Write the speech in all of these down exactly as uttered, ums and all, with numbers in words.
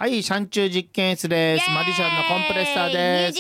はい、シャンチュー実験室です。マジシャンのコンプレッサーです。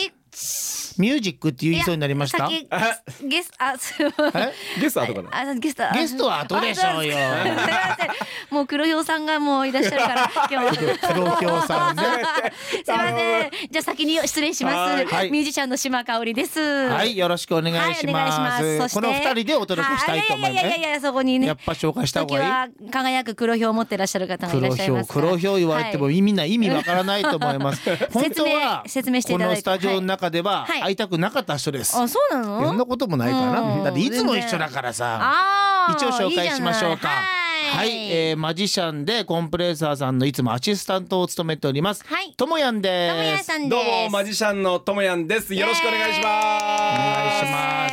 ミュージックって言いそうになりました。 ゲスト、あ、すいません。 ゲストは後かな。 あ、ゲスト、 ゲストは後でしょうよ。 もう黒ひょうさんがもういらっしゃるから今日黒ひょうさんね。 すいません。じゃあ先に失礼します。 はい、 ミュージシャンの島香織です。 はい、よろしくお願いします。はい、ますこの二人でお届けしたいと思います。 いやいやいや、そこにね。 やっぱ紹介した方がいい。 は輝く黒ひょうを持ってらっしゃる方がいらっしゃいますから。 黒ひょう、黒ひょう言われてもみんな意味わからないと思います。本当は説明していただいて、 このスタジオの中では会いたくなかった人です。 あ、そうなの？ そんなこともないかな。だっていつも一緒だからさ。一応紹介しましょうか。はい、えー、マジシャンでコンプレッサーさんのいつもアシスタントを務めております。はい、ともやんです。 ともやんさんです。 どうもマジシャンのともやんです。よろしくお願いします。お願いします。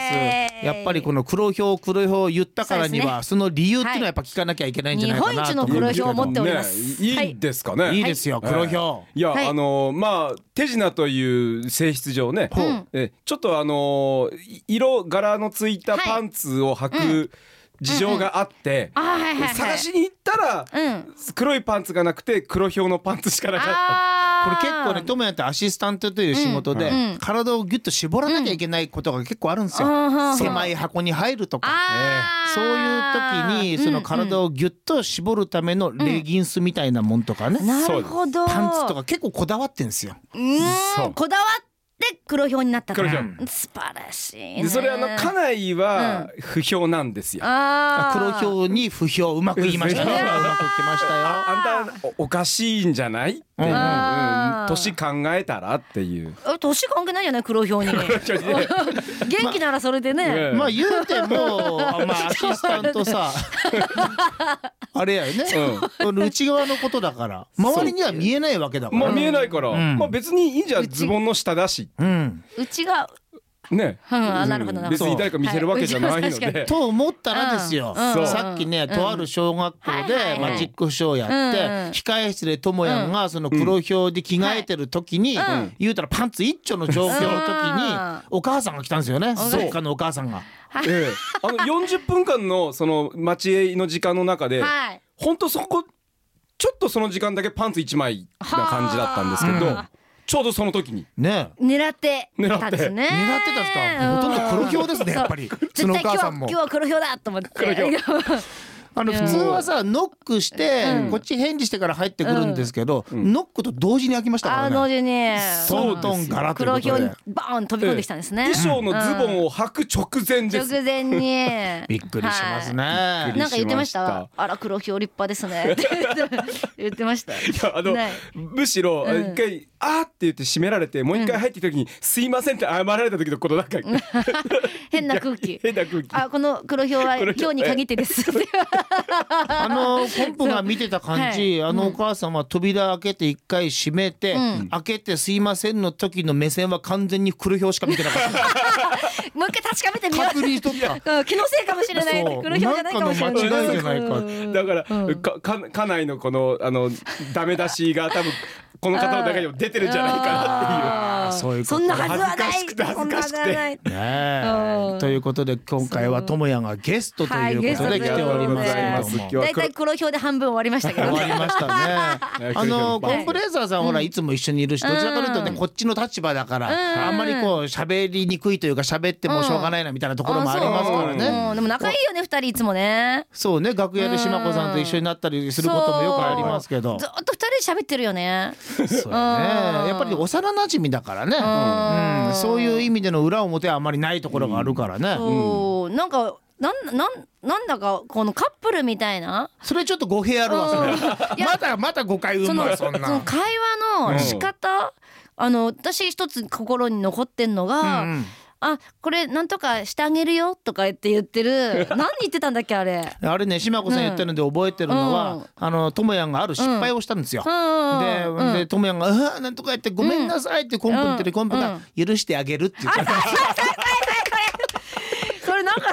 やっぱりこの黒ひょう黒ひょう言ったからにはその理由っていうのはやっぱ聞かなきゃいけないんじゃないかなと。 日本一の黒ひょうを持っております。 いいですかね。 いいですよ、黒ひょう。 いや、あのまあ手品という性質上ね、えちょっとあの色柄のついたパンツを履く事情があって探しに行ったら黒いパンツがなくて黒ひょうのパンツしかなかった。 これ結構ね、ともやんってアシスタントという仕事で、うん、体をギュッと絞らなきゃいけないことが結構あるんですよ、うん、狭い箱に入るとか、えー、そういう時にその体をギュッと絞るためのレギンスみたいなもんとかね、 うん、なるほど、 パンツとか結構こだわってんですよ。 うん、こだわってで黒ひょうになったから、素晴らしいね。 でそれあの家内は不評なんですよ、 うん、あ黒ひょうに不評、うまく言いましたね。うまく言ってましたよ。 あんた お, おかしいんじゃないって、うんうん、年考えたらっていう。 年関係ないじゃない黒ひょうに。元気ならそれでね、 ま, まあ言うてもまあアシスタントさあれやよね、うん、内側のことだから周りには見えないわけだから、 まあ見えないから、うん、まあ別にいいじゃん、ズボンの下だし、 うん、 内側ね、 うん、あ、なるほどなるほど。 別に誰か見せるわけじゃないので、はい、 と思ったらですよ、うん、さっきね、うん、とある小学校でマジックショーやって、うん、控え室でともやんがその黒ひょうで着替えてる時に、うん、言うたらパンツ一丁の状況の時に、うん、お母さんが来たんですよね、作家のお母さんが。 ええ、あのよんじゅっぷんかんのその待ちの時間の中で、はい、ほんとそこちょっとその時間だけパンツいちまいな感じだったんですけど、うん、ちょうどその時にね狙ってたんですね。 狙ってたんですか。ほとんど黒ひょうですね、やっぱり。そのお母さんも今日は黒ひょうだと思って。黒ひょうあの普通はさ、ノックして、うん、こっち返事してから入ってくるんですけど、うん、ノックと同時に開きましたからね。 あ、同時にトントンガラということで黒ひょうにバーン飛び込んできたんですね。 衣装のズボンを履く直前です。 直前にびっくりしますね、 はい、なんか言ってました。あら黒ひょう立派ですねって言ってました。いや、あのむしろ一回、うん、あーって言って閉められてもう一回入ってきた時に、うん、すいませんって謝られた時のこのなんか変な空気変な空気。 あ、この黒ひょうは今日に限ってですあのコンプが見てた感じ、はい、あのお母さんは扉開けて一回閉めて、うん、開けてすいませんの時の目線は完全に黒ひょうしか見てなかったもう一回確かめてみよう。 確認しとった、 うん、気のせいかもしれない。黒ひょうじゃないかもしれない。 なんかの間違いじゃないか。 だから、うん、かか家内のこのあのダメ出しが多分この方の中にも出てるんじゃないかなっていう。 そういうこと。 そんなはずはない。 恥ずかしくて恥ずかしくて。 ねえ。ということで今回はともやんがゲストということで来ておりますけども。 だいたい黒ひょうで半分終わりましたけど。 終わりましたね。あのコンプレッサーさんほらいつも一緒にいるし、どちらかというとねこっちの立場だからあんまりこう喋りにくいというか喋ってもしょうがないなみたいなところもありますからね。 でも仲いいよね二人いつもね。 そうね、楽屋で島子さんと一緒になったりすることもよくありますけど。 ずっと二人で喋ってるよね。 そうね。やっぱり幼馴染だからね、うん、そういう意味での裏表はあんまりないところがあるからね、 うん、なんかなんなんなんだかこのカップルみたいな、 それちょっと語弊あるわそれまたまた誤解生むわそんな。 その会話の仕方、うん、あの私一つ心に残ってんのが、うんうん、あ、これなんとかしてあげるよとか言って言ってる何言ってたんだっけあれあれね、島子さん言ってるんで覚えてるのは、うん、あのともやんがある失敗をしたんですよ、うん、で、うん、でともやんがうわなんとか言ってごめんなさいってコンプ言ってる、コンプが許してあげるって言ってた、それなんかさ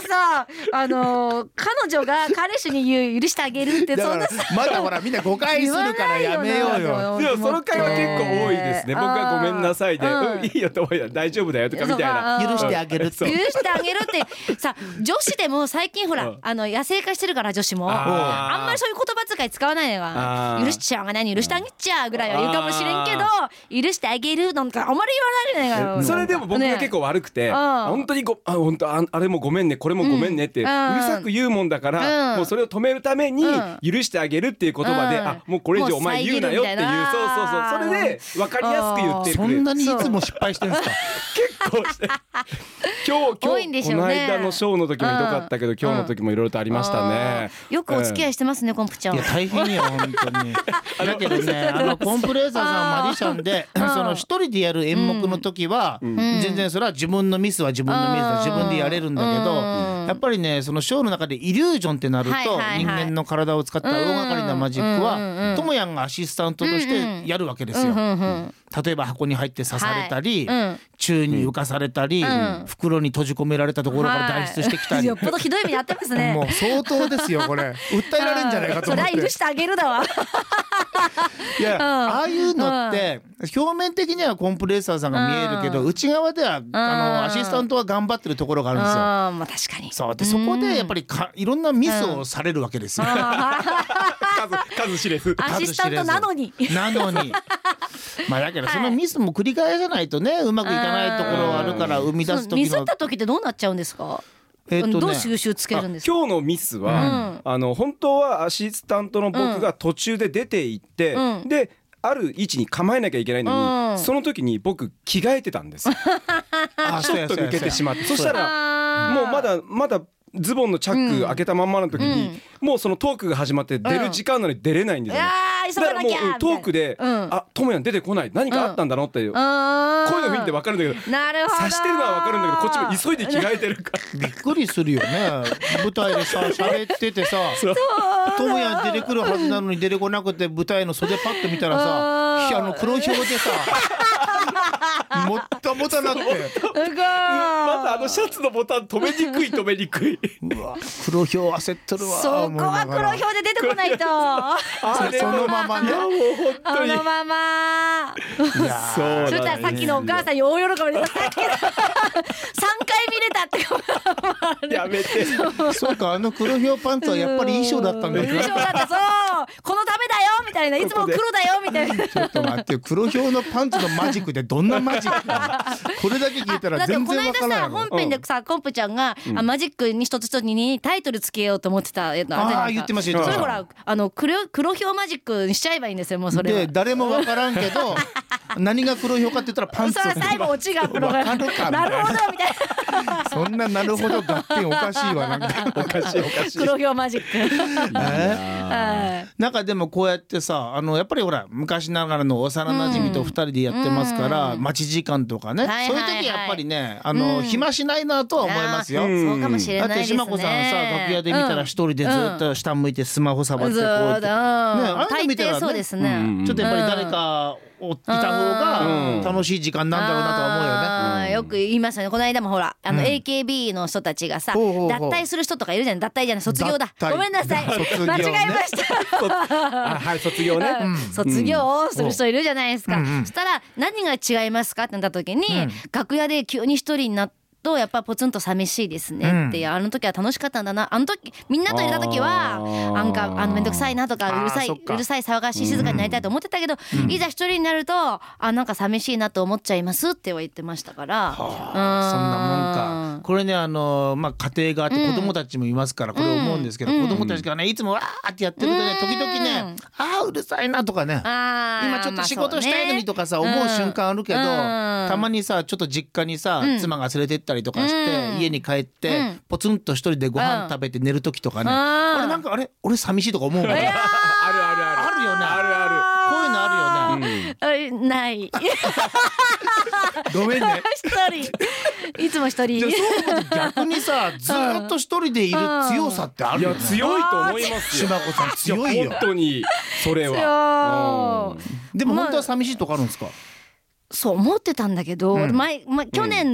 さあのー、彼女が彼氏に言う許してあげるってそんなさまだほらみんな誤解するからやめようよ。 でもその会話結構多いですね。僕はごめんなさいで、うん、いいよと思いな大丈夫だよとかみたいな、 許してあげるって許してあげるってさ、女子でも最近ほらあの野生化してるから女子も あ, あんまりそういう言葉遣い使わないのが許しちゃうが何許してあげちゃうぐらいは言うかもしれんけど、許してあげるなんかあまり言わないじゃないか。 それでも僕が結構悪くて、ね、本当にごあ本当 あ, あれもごめんねこれもごめんねって、うん、うるさく言うもんだから、うん、もうそれを止めるために許してあげるっていう言葉で、うん、あもうこれ以上お前言うなよっていう、そうそうそう、それで分かりやすく言ってくれる。 そんなにいつも失敗してるんですか。 結構して今日今日、ね、この間のショーの時もひどかったけど、うん、今日の時もいろいろとありましたね。 よくお付き合いしてますね、うん、コンプちゃん。 いや大変よ本当に。だけどねあのコンプレッサーさんマリシャンでその一人でやる演目の時は、うん、全然それは自分のミスは自分のミスだ自分でやれるんだけど、やっぱりねそのショーの中でイリュージョンってなると、はいはいはい、人間の体を使った大掛かりなマジックはともやんがアシスタントとしてやるわけですよ、うんうん、例えば箱に入って刺されたり、はいうん、宙に浮かされたり、うん、袋に閉じ込められたところから脱出してきたり、 はい、よっぽどひどい目にあってますね。 もう相当ですよこれ訴えられるんじゃないかと思って。 それは許してあげるだわいや、うん、ああいうのって表面的にはコンプレッサーさんが見えるけど、うん、内側ではあのアシスタントは頑張ってるところがあるんですよ。 あ、まあ、確かにそうでそこでやっぱりかいろんなミスをされるわけですよ、うん、 数, 数知れずアシスタントなのになのにまあだけどそのミスも繰り返さないとねうまくいかないところはあるから生み出す時のミスった時ってどうなっちゃうんですか。えーとね、どう収集つけるんですか。 今日のミスは、うん、あの本当はアシスタントの僕が途中で出て行って、うん、である位置に構えなきゃいけないのに、うん、その時に僕着替えてたんですあちょっと抜けてしまって、そしたらもうまだまだズボンのチャック開けたまんまの時に、うん、もうそのトークが始まって出る時間なのに出れないんですよね、うん、だからもうトークで、うん、あともやん出てこない何かあったんだろうっていう、うん、声の雰囲気で分かるんだけど、 なるほど察してるのは分かるんだけどこっちも急いで着替えてるからびっくりするよね舞台でさ喋っててさともやん出てくるはずなのに出てこなくて舞台の袖パッと見たらさあの黒表でさもったもたなってまずあのシャツのボタン止めにくい止めにくいうわ黒表焦っとるわ。 そこは黒表で出てこないとあそのままねもう本当にそのままいやそうそしたらさっきのお母さんに大喜びでさっきさんかい見れたってやめてそうかあの黒表パンツはやっぱり衣装だったんだ衣装だったそうこのためだよみたいないつも黒だよみたいなちょっと待って黒表のパンツのマジックでどんなマジックこれだけ聞いたら全然わからない。 だってこの間さ本編でさ、うん、コンプちゃんが、うん、マジックに一つ一つにタイトルつけようと思ってた。ああ言ってました。 それほらあの 黒, 黒表マジックにしちゃえばいいんですよもうそれは。 で誰もわからんけど何が黒表かって言ったらパンツ。 それ最後オチが黒がなるほどみたいなそんななるほど合点おかしいわなんかおかしいおかしい黒表マジック、 えー、なんかでもこうやってさあのやっぱりほら昔ながらの幼馴染と二人でやってますから、うん、待ち時間とかね、はいはいはい、そういう時やっぱりねあの、うん、暇しないなとは思いますよ、 うん、そうかもしれないですね。 だって島子さんさ楽屋で見たら一人でずっと下向いてスマホ触ってこうやって、ね、ああいうの見たらね、 そうですね、 うん、ちょっとやっぱり誰かいた方が楽しい時間なんだろうなとは思うよね、 うん、よく言いますよね。この間もほらあの エーケービー の人たちがさ、うん、脱退する人とかいるじゃん。脱退じゃない卒業だごめんなさい、ね、間違えましたあはい卒業ね、 うん、卒業をする人いるじゃないですか、うん、そしたら何が違いますかってなった時に、うん、楽屋で急に一人になってとやっぱポツンと寂しいですねっていう、うん、あの時は楽しかったんだなあの時みんなといた時はなんかあのめんどくさいなとかうるさいうるさい騒がしい静かになりたいと思ってたけど、うん、いざ一人になるとあなんか寂しいなと思っちゃいますって言ってましたから、はあ、そんなもんか。これねあの、まあ、家庭があって子供たちもいますからこれ思うんですけど、うん、子供たちがねいつもわーってやってるとね時々ねあーうるさいなとかね今ちょっと仕事したいのにとかさ、まあね、思う瞬間あるけど、うん、たまにさちょっと実家にさ、うん、妻が連れてったりとかして、うん、家に帰って、うん、ポツンと一人でご飯食べて寝る時とかね、うん、あれなんかあれ俺寂しいとか思うもんねあるあるあるあるよねあるあるこういうのあるよね、 うん、ないごめんね一人いつも一人じゃそう逆にさずっと一人でいる強さってあるよね。 いや強いと思いますよ島子さん強いよ本当にそれは、 うん、でも本当は寂しいとかあるんですか。 そう思ってたんだけど、うん、前、ま、去年の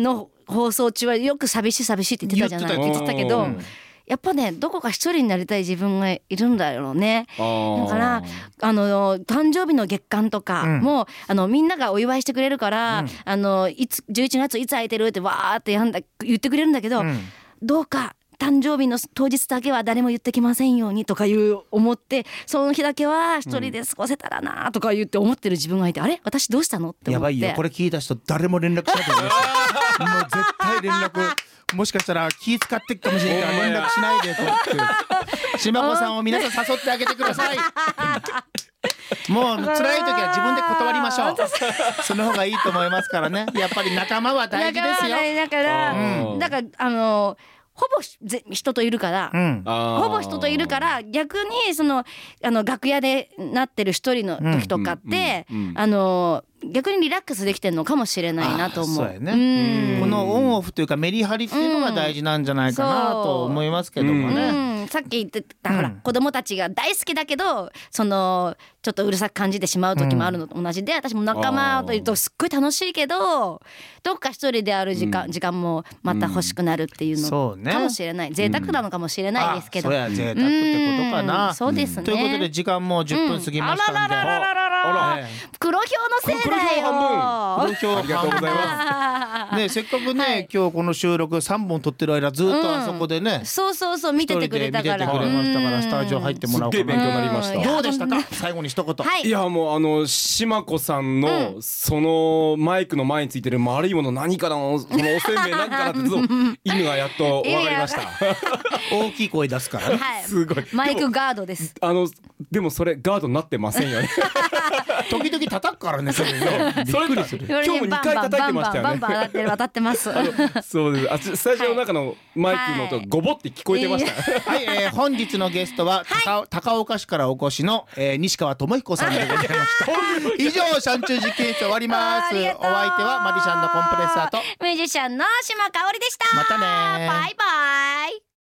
放送中はよく寂しい寂しいって言ってたじゃない言ってたけど、やっぱねどこか一人になりたい自分がいるんだろうね。だからあの誕生日の月間とかも、うん、あのみんながお祝いしてくれるから、うん、あのいつじゅういちがついつ空いてるってわーってやんだ言ってくれるんだけど、うん、どうか誕生日の当日だけは誰も言ってきませんようにとかいう思って、その日だけは一人で過ごせたらなとか言って思ってる自分がいて、うん、あれ私どうしたのって思って。 やばいよこれ聞いた人誰も連絡しないと思いますもう絶対連絡もしかしたら気使ってっかもしれないから連絡しないでとって島子さんを皆さん誘ってあげてくださいもう辛い時は自分で断りましょうその方がいいと思いますからね。やっぱり仲間は大事ですよ。 だから、うん、だからあのほぼ人といるから、うん、ほぼ人といるから逆にそのあの楽屋でなってる一人の時とかって、うんうんうん、あの逆にリラックスできてるのかもしれないなと思う。 そうやね、うん、このオンオフというかメリハリっていうのが大事なんじゃないかなと思いますけどもね、 うんうん、さっき言ってた、うん、ほら子供たちが大好きだけどそのちょっとうるさく感じてしまう時もあるのと同じで、私も仲間といるとすっごい楽しいけどどっか一人である時間、うん、時間もまた欲しくなるっていうのかもしれない、うん、贅沢なのかもしれないですけど、 うん、そうや贅沢ってことかな、 うん、そうですね、 ということで時間もじゅっぷん過ぎましたんで、うん、あららららららら、ええ、 黒票のせいだよ。 黒票ありがとうございますね、せっかくね、はい、今日この収録さんぼん撮ってる間ずっとあそこでね、 うん、そうそうそう見ててくれたから、 見ててくれましたから、スタジオ入ってもらおうかな。 すっげえ勉強になりました。 どうでしたか最後に一言。 はい、 いやもうあの島子さんの、うん、そのマイクの前についてる丸いもの何かな、そのおせんべい何かなってずっと犬がやっと分かりました大きい声出すからね、 はい、 すごいマイクガードです。 あのでもそれガードになってませんよね時々叩くからねそれねびっくりする。 今日もにかい叩いてましたよね。 バンバンバンバン当たってる当たってますそうです。あスタジオの中のマイクの音ゴボって聞こえてました。 はい、はい、えー、本日のゲストは高、はい、高岡市からお越しの、えー、西川智彦さんでございました以上シャンチュー実験室終わります。お相手はマジシャンのコンプレッサーとミュージシャンの島香織でした。 またねバイバイ。